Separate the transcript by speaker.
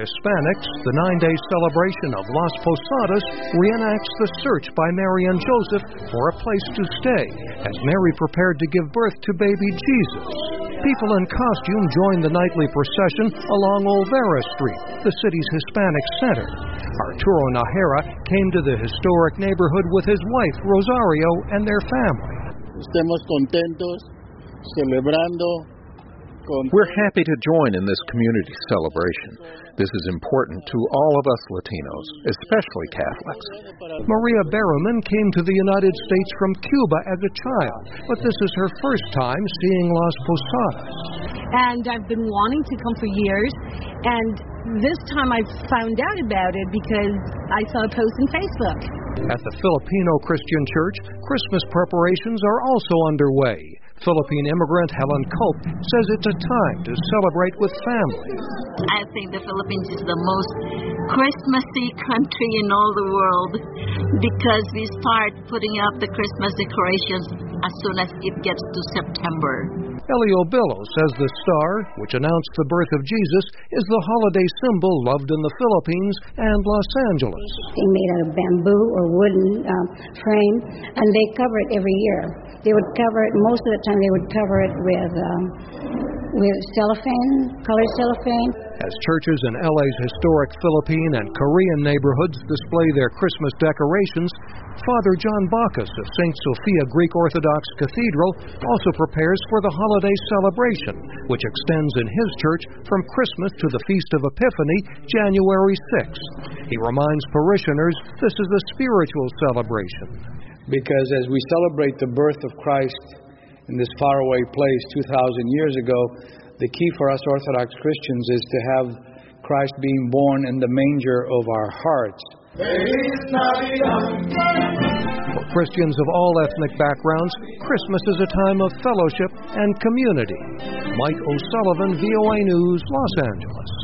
Speaker 1: Hispanics, the 9-day celebration of Las Posadas reenacts the search by Mary and Joseph for a place to stay as Mary prepared to give birth to baby Jesus. People in costume joined the nightly procession along Olvera Street, the city's Hispanic center. Arturo Najera came to the historic neighborhood with his wife, Rosario, and their family.
Speaker 2: Estemos contentos, celebrando.
Speaker 3: We're happy to join in this community celebration. This is important to all of us Latinos, especially Catholics.
Speaker 1: Maria Berriman came to the United States from Cuba as a child, but this is her first time seeing Las Posadas.
Speaker 4: And I've been wanting to come for years, and this time I found out about it because I saw a post on Facebook.
Speaker 1: At the Filipino Christian Church, Christmas preparations are also underway. Philippine immigrant Helen Cope says it's a time to celebrate with family.
Speaker 5: I think the Philippines is the most Christmassy country in all the world because we start putting up the Christmas decorations as soon as it gets to September.
Speaker 1: Elio Billo says the star, which announced the birth of Jesus, is the holiday symbol loved in the Philippines and Los Angeles.
Speaker 6: They made out of bamboo or wooden frame, and they cover it every year. They would cover it, most of the time they would cover it with cellophane, colored cellophane.
Speaker 1: As churches in LA's historic Philippine and Korean neighborhoods display their Christmas decorations, Father John Bacchus of St. Sophia Greek Orthodox Cathedral also prepares for the holiday celebration, which extends in his church from Christmas to the Feast of Epiphany, January 6th. He reminds parishioners this is a spiritual celebration.
Speaker 7: Because as we celebrate the birth of Christ in this faraway place 2,000 years ago, the key for us Orthodox Christians is to have Christ being born in the manger of our hearts.
Speaker 1: For Christians of all ethnic backgrounds, Christmas is a time of fellowship and community. Mike O'Sullivan, VOA News, Los Angeles.